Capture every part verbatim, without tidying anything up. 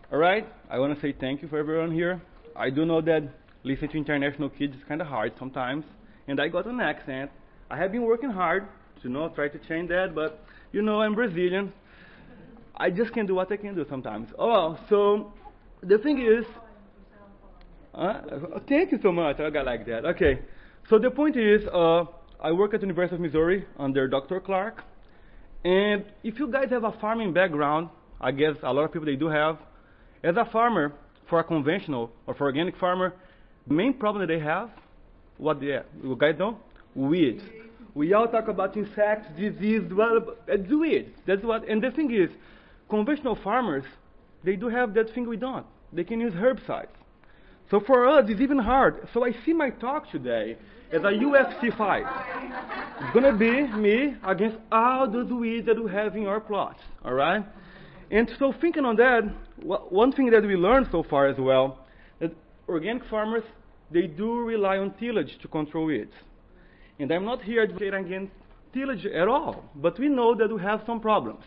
All right, I want to say thank you for everyone here. I do know that listening to international kids is kind of hard sometimes, and I got an accent. I have been working hard to you know try to change that, but you know I'm Brazilian. I just can do what I can do sometimes. Oh, so the thing is, uh, thank you so much. I got like that. Okay, so the point is, uh, I work at the University of Missouri under Doctor Clark, and if you guys have a farming background, I guess a lot of people they do have. As a farmer, for a conventional or for organic farmer, the main problem that they have, what they, you guys know? Weeds. We all talk about insects, disease, well, it's weeds. That's what, and the thing is, conventional farmers, they do have that thing we don't. They can use herbicides. So for us, it's even hard. So I see my talk today as a U F C fight. It's going to be me against all those weeds that we have in our plots, all right? And so thinking on that, one thing that we learned so far as well, that organic farmers, they do rely on tillage to control weeds. And I'm not here advocating against tillage at all, but we know that we have some problems.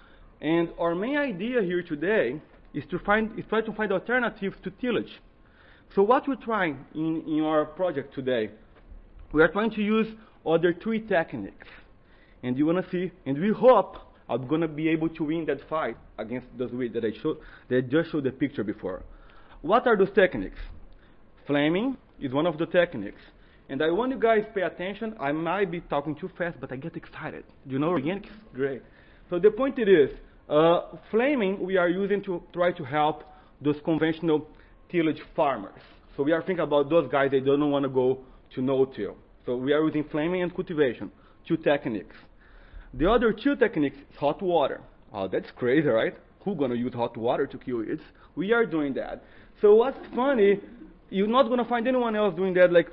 And our main idea here today is to find, is try to find alternatives to tillage. So what we're trying in, in our project today, we are trying to use other three techniques. And you want to see, and we hope I'm going to be able to win that fight against those weeds that I showed, that I just showed the picture before. What are those techniques? Flaming is one of the techniques. And I want you guys to pay attention. I might be talking too fast, but I get excited. You know, organics? Great. So the point it is, uh, flaming we are using to try to help those conventional tillage farmers. So we are thinking about those guys that don't want to go to no-till. So we are using flaming and cultivation, two techniques. The other two techniques is hot water. Oh, that's crazy, right? Who's going to use hot water to kill weeds? We are doing that. So what's funny, you're not going to find anyone else doing that, like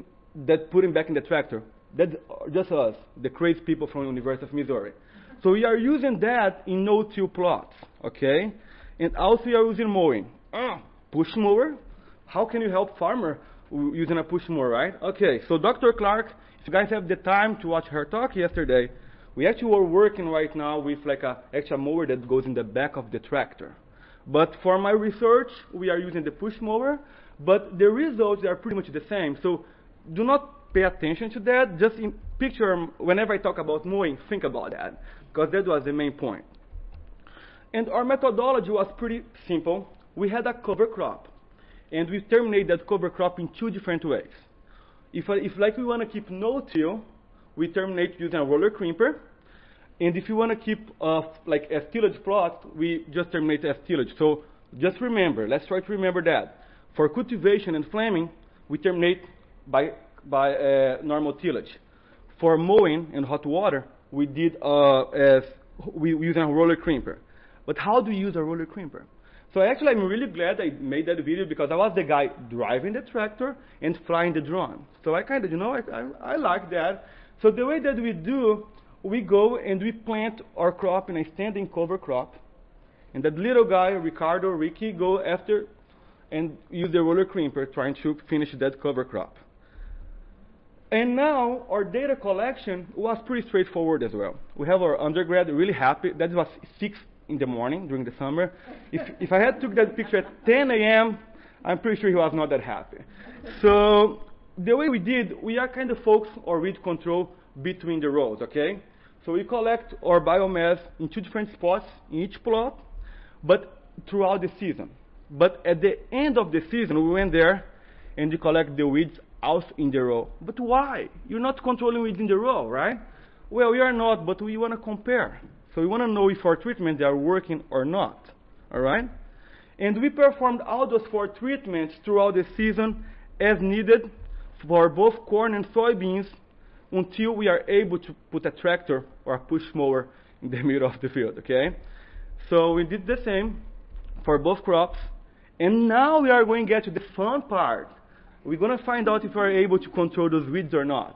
that putting back in the tractor. That's just us, the crazy people from the University of Missouri. So we are using that in no-till plots, okay? And also we are using mowing. Uh, push mower? How can you help farmer using a push mower, right? Okay, so Doctor Clark, if you guys have the time to watch her talk yesterday, we actually are working right now with like a extra mower that goes in the back of the tractor. But for my research, we are using the push mower, but the results are pretty much the same. So do not pay attention to that. Just in picture, whenever I talk about mowing, think about that, because that was the main point. And our methodology was pretty simple. We had a cover crop, and we terminate that cover crop in two different ways. If, if like we want to keep no-till, we terminate using a roller crimper. And if you want to keep uh, like a tillage plot, we just terminate as tillage. So just remember, let's try to remember that. For cultivation and flaming, we terminate by, by uh, normal tillage. For mowing and hot water, we did uh, as we use a roller crimper. But how do you use a roller crimper? So actually, I'm really glad I made that video because I was the guy driving the tractor and flying the drone. So I kind of, you know, I, I, I like that. So the way that we do, we go and we plant our crop in a standing cover crop. And that little guy, Ricardo, Ricky, go after and use the roller crimper trying to finish that cover crop. And now our data collection was pretty straightforward as well. We have our undergrad really happy. That was six in the morning during the summer. If, if I had took that picture at ten A M, I'm pretty sure he was not that happy. So the way we did, we are kind of focused our weed control between the rows, okay? So we collect our biomass in two different spots in each plot, but throughout the season. But at the end of the season, we went there and we collect the weeds also in the row. But why? You're not controlling weeds in the row, right? Well, we are not, but we want to compare. So we want to know if our treatments are working or not, all right? And we performed all those four treatments throughout the season as needed for both corn and soybeans until we are able to put a tractor or a push mower in the middle of the field, okay? So we did the same for both crops. And now we are going to get to the fun part. We're going to find out if we are able to control those weeds or not.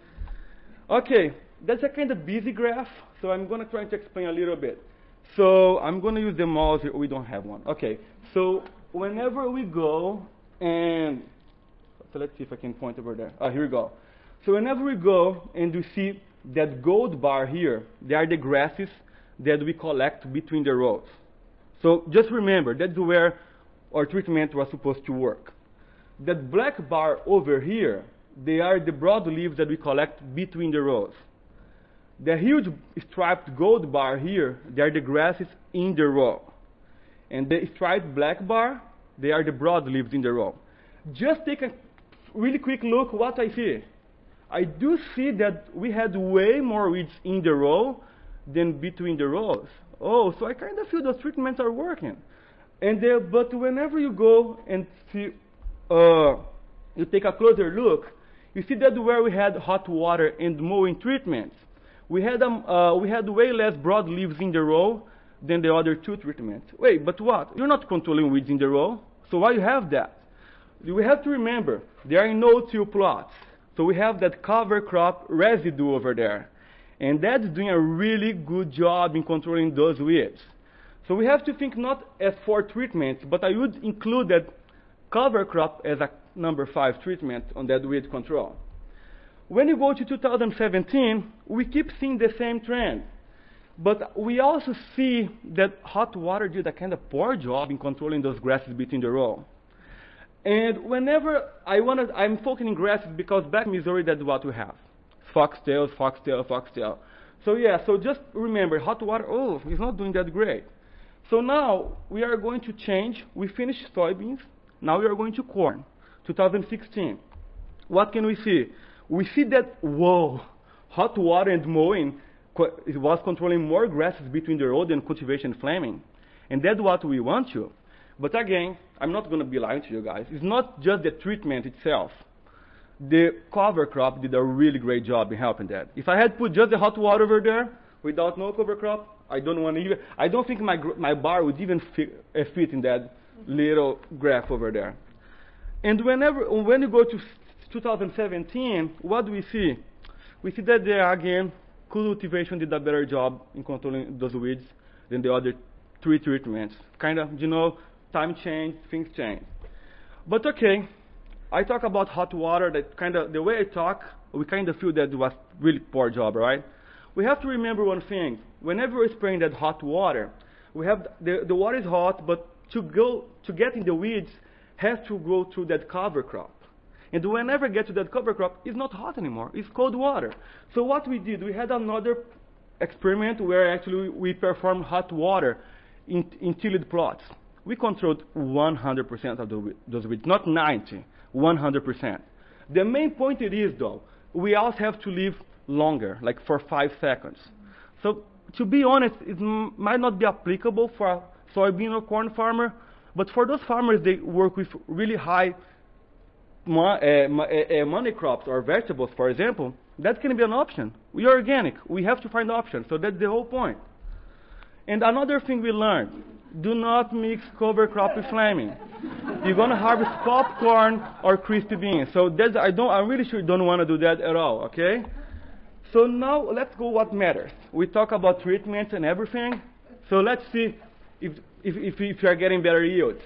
Okay, that's a kind of busy graph, so I'm going to try to explain a little bit. So I'm going to use the mouse here. We don't have one. Okay, so whenever we go and, so let's see if I can point over there. Oh, here we go. So whenever we go and we see that gold bar here, they are the grasses that we collect between the rows. So just remember, that's where our treatment was supposed to work. That black bar over here, they are the broadleaves that we collect between the rows. The huge striped gold bar here, they are the grasses in the row. And the striped black bar, they are the broadleaves in the row. Just take a really quick look what I see. I do see that we had way more weeds in the row than between the rows. Oh, so I kind of feel those treatments are working. And uh, but whenever you go and see, uh, you take a closer look, you see that where we had hot water and mowing treatments, we had um, uh, we had way less broadleaves in the row than the other two treatments. Wait, but what? You're not controlling weeds in the row, so why you have that? We have to remember there are no-till plots, so we have that cover crop residue over there, and that's doing a really good job in controlling those weeds. So we have to think not as four treatments, but I would include that cover crop as a number five treatment on that weed control. When you go to two thousand seventeen, we keep seeing the same trend. But we also see that hot water did a kind of poor job in controlling those grasses between the row. And whenever I wanted, I'm focusing grasses because back in Missouri, that's what we have. Foxtails, foxtail, foxtail. So yeah, so just remember, hot water, oh, it's not doing that great. So now we are going to change. We finished soybeans. Now we are going to corn, two thousand sixteen. What can we see? We see that, whoa, hot water and mowing, it was controlling more grasses between the row than cultivation flaming. And that's what we want to. But again, I'm not going to be lying to you guys. It's not just the treatment itself. The cover crop did a really great job in helping that. If I had put just the hot water over there without no cover crop, I don't want to even, I don't think my, my bar would even fit, uh, fit in that little graph over there. And whenever, when you go to two thousand seventeen, what do we see? We see that there again, cultivation did a better job in controlling those weeds than the other three treatments. Kind of, you know, time change, things change. But okay, I talk about hot water, that kind of, the way I talk, we kind of feel that it was really poor job, right? We have to remember one thing. Whenever we're spraying that hot water, we have, the, the water is hot, but to go, to get in the weeds, has to go through that cover crop. And whenever it gets to that cover crop, it's not hot anymore, it's cold water. So what we did, we had another experiment where actually we performed hot water in, in tilled plots. We controlled one hundred percent of the, those weeds, not ninety, one hundred percent. The main point it is though, we also have to leave longer, like for five seconds. So to be honest, it m might not be applicable for a soybean or corn farmer, but for those farmers, they work with really high mo uh, mo uh, money crops or vegetables, for example, that can be an option. We are organic. We have to find options. So that's the whole point. And another thing we learned, do not mix cover crop with flaming. You're going to harvest popcorn or crispy beans. So that's, I don't, I'm really sure you don't want to do that at all, okay? So now let's go what matters. We talk about treatments and everything. So let's see if, if, if, if you are getting better yields.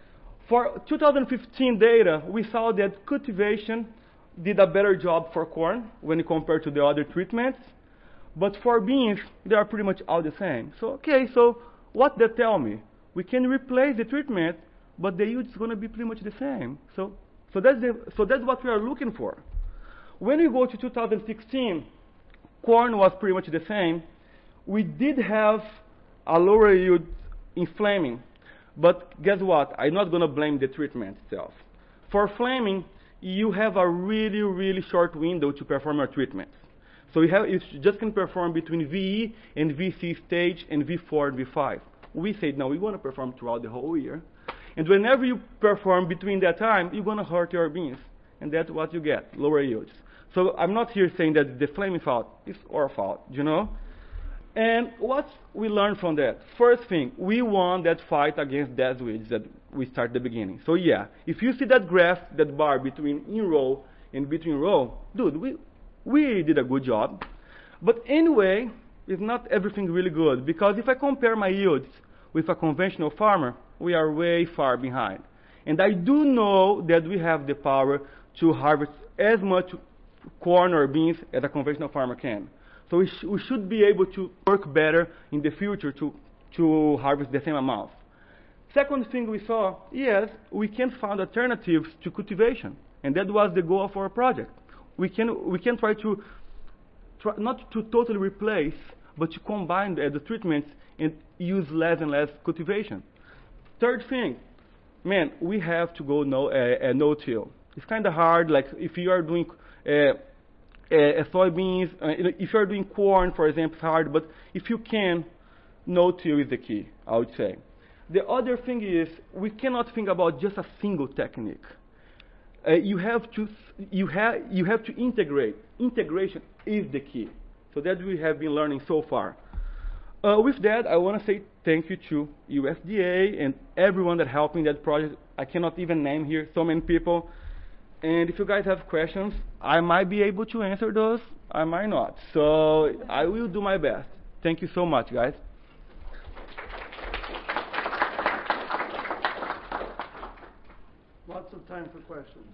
For two thousand fifteen data, we saw that cultivation did a better job for corn when you compare to the other treatments. But for beans, they are pretty much all the same. So, okay, so what they tell me? We can replace the treatment, but the yield is going to be pretty much the same. So, so, that's the, so that's what we are looking for. When we go to two thousand sixteen, corn was pretty much the same. We did have a lower yield in flaming. But guess what? I'm not going to blame the treatment itself. For flaming, you have a really, really short window to perform your treatments. So you, have, you just can perform between V E and V C stage and V four and V five. We said, no, we want to perform throughout the whole year. And whenever you perform between that time, you're going to hurt your beans. And that's what you get, lower yields. So I'm not here saying that the flaming fault is our fault, you know? And what we learned from that? First thing, we won that fight against dead weeds that we started at the beginning. So yeah, if you see that graph, that bar between in row and between row, dude, we, we did a good job. But anyway, it's not everything really good, because if I compare my yields with a conventional farmer, we are way far behind. And I do know that we have the power to harvest as much corn or beans as a conventional farmer can. So we, sh we should be able to work better in the future to, to harvest the same amount. Second thing we saw, yes, we can find alternatives to cultivation, and that was the goal of our project. We can we can try to try not to totally replace, but to combine the, the treatments and use less and less cultivation. Third thing, man, we have to go no uh, uh, no-till. It's kind of hard. Like if you are doing uh, uh, soybeans, uh, if you are doing corn, for example, it's hard. But if you can, no-till is the key, I would say. The other thing is we cannot think about just a single technique. Uh, you have to you have you have to integrate. Integration is the key. So that we have been learning so far. Uh, with that, I want to say thank you to U S D A and everyone that helped in that project. I cannot even name here so many people. And if you guys have questions, I might be able to answer those. I might not. So I will do my best. Thank you so much, guys. Lots of time for questions.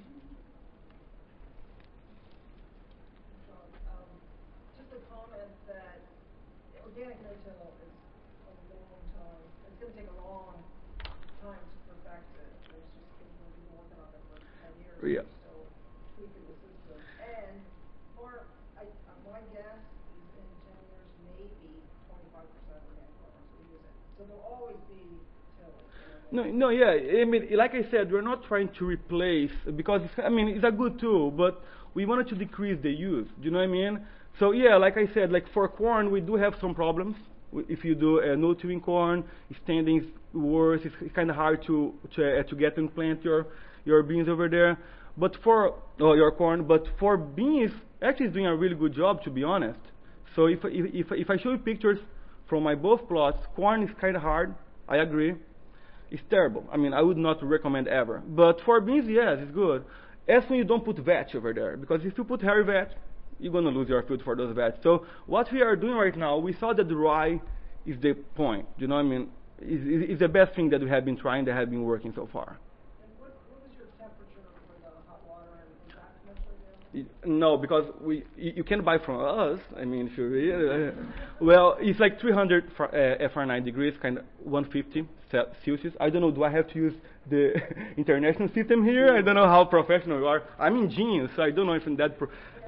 Um, just a comment that organic no-till is a long time. It's going to take a long time to perfect it. There's just people who've been working on it for ten years. Yeah. Still tweaking the system. And for I, uh, my guess is in ten years, maybe twenty-five percent of organic farmers will use it. So there'll always be tillage. No, no, yeah. I mean, like I said, we're not trying to replace because it's, I mean it's a good tool, but we wanted to decrease the use. Do you know what I mean? So yeah, like I said, like for corn, we do have some problems. If you do uh, no-tilling corn, standing is worse. It's, it's kind of hard to to, uh, to get and plant your your beans over there. But for oh, your corn, but for beans, actually, it's doing a really good job, to be honest. So if if if, if I show you pictures from my both plots, corn is kind of hard. I agree. It's terrible. I mean, I would not recommend ever. But for beans, yes, it's good. As when you don't put vetch over there, because if you put hairy vetch, you're going to lose your field for those vetch. So what we are doing right now, we saw that the rye is the point. You know what I mean? It's, it's the best thing that we have been trying, that have been working so far. And what, what was your temperature for the hot water, and is that measured in? No, because we you, you can buy from us. I mean, if you uh, well, it's like three hundred uh, Fahrenheit degrees, kind of one fifty Celsius. I don't know. Do I have to use the international system here? I don't know how professional you are. I'm in Genius, so I don't know if in that. Pro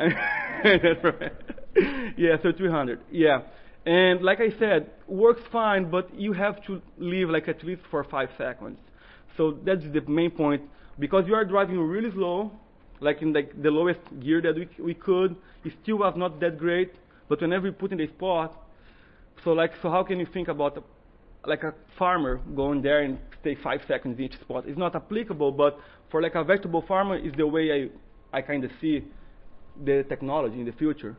yeah, so three hundred. Yeah, and like I said, works fine, but you have to leave like at least for five seconds. So that's the main point, because you are driving really slow. Like in like the lowest gear that we, we could, it still was not that great. But whenever you put in the spot, so like so how can you think about a, like a farmer going there and stay five seconds in each spot? It's not applicable, but for like a vegetable farmer, is the way I I kind of see the technology in the future.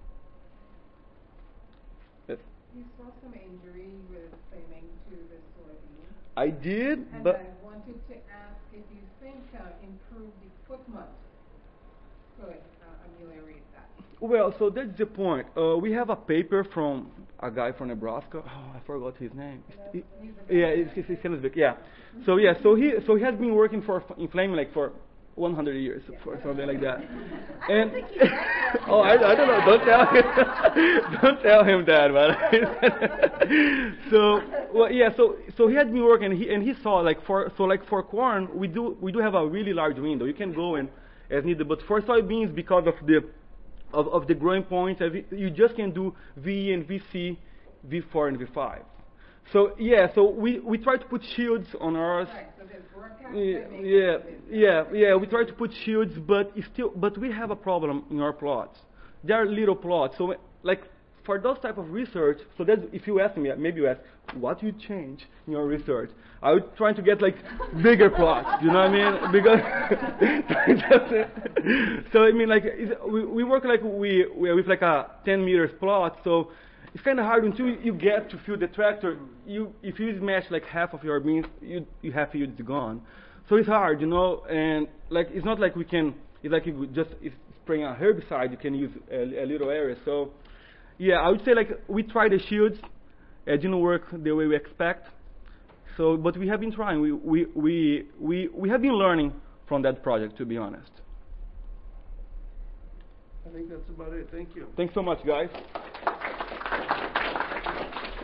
Yes. You saw some injury with flaming to the soybean. I did, and but I wanted to ask if you think uh, improved equipment could uh, ameliorate that. Well, so that's the point. Uh, we have a paper from a guy from Nebraska. Oh, I forgot his name. He, yeah, it's, it's, it's Helensvik, yeah. So yeah, so he so he has been working for in flaming like for one hundred years, yeah, for something like that. And oh, I, I don't know. Don't tell him. Don't tell him that, man. So well, yeah. So so he had been working, and he and he saw like for so like for corn, we do we do have a really large window. You can go in as needed, but for soybeans, because of the of, of the growing points, you just can do V and V C, V four and V five. So yeah, so we we try to put shields on ours. Right, so there's broadcast Yeah, framing yeah, and yeah, yeah. We try to put shields, but it's still, but we have a problem in our plots. They are little plots, so like for those type of research. So that if you ask me, maybe you ask, what you change in your research? I would try to get like bigger plots. You know what I mean? Because so I mean, like it's, we we work like we, we with like a ten meters plot, so. It's kind of hard until you get to fill the tractor. You, if you smash like half of your beans, you, you half yield is gone. So it's hard, you know. And like it's not like we can. It's like you just if spraying a herbicide, you can use a, a little area. So yeah, I would say like we tried the shields. It didn't work the way we expect. So, but we have been trying. We we we we we have been learning from that project, to be honest. I think that's about it. Thank you. Thanks so much, guys.